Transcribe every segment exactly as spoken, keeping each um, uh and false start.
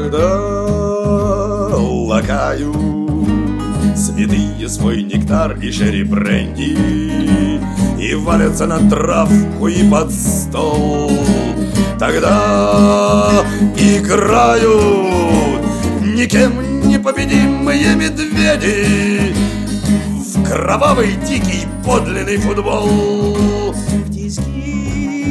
когда лакаю цветы свой нектар и шерри бренди и валятся на травку и под стол, тогда играют никем не победимые медведи в кровавый дикий подлинный футбол. В тиски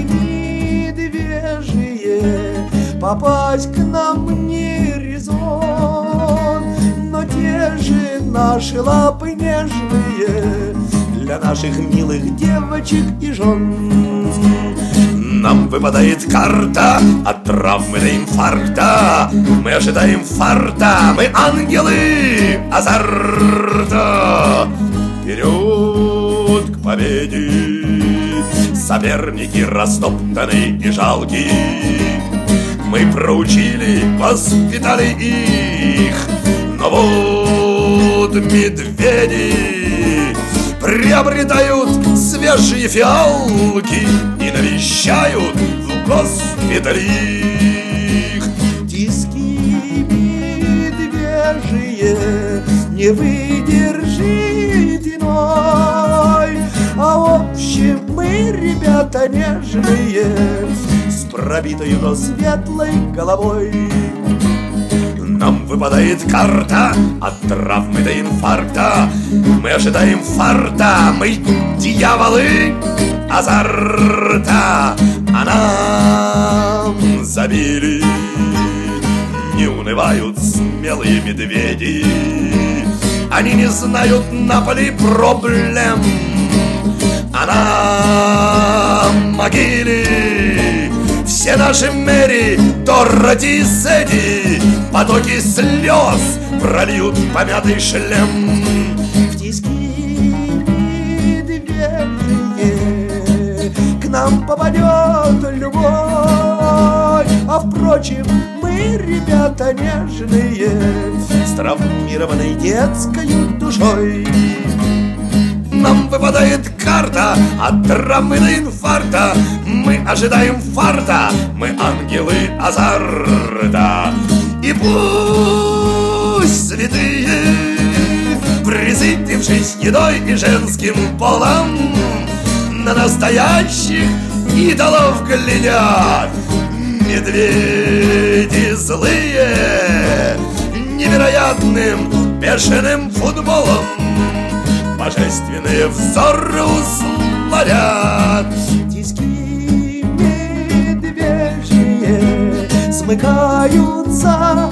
медвежьи попасть к нам не резон, но те же наши лапы нежные для наших милых девочек и жен. Нам выпадает карта от травмы до инфаркта. Мы ожидаем фарта, мы ангелы азарта. Вперед к победе! Соперники растоптаны и жалки. Мы проучили, воспитали их, но вот медведи приобретают свежие фиалки и навещают в госпитале их. Тиски медвежьи не выдержит иной, а в общем мы, ребята нежные, с пробитой, но светлой головой. Нам выпадает карта от травмы до инфаркта. Мы ожидаем фарта, мы дьяволы азарта. А нам забили. Не унывают смелые медведи. Они не знают на поле проблем. А на могиле все наши Мэри, Дороти, Сэдди потоки слез прольют помятый шлем. В тиски медвежьи к нам попадет любовь, а впрочем мы, ребята нежные, с травмированной детской душой. Нам выпадает карта от травмы до инфаркта. Мы ожидаем фарта, мы ангелы азарта. И пусть святые, присытившись едой и женским полом, на настоящих идолов глядят. Медведи злые, невероятным бешеным футболом божественные взоры усладят. Тиски медвежьи смыкаются,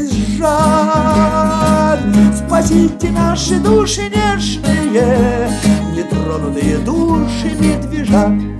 визжат. Спасите наши души нежные, нетронутые души медвежат.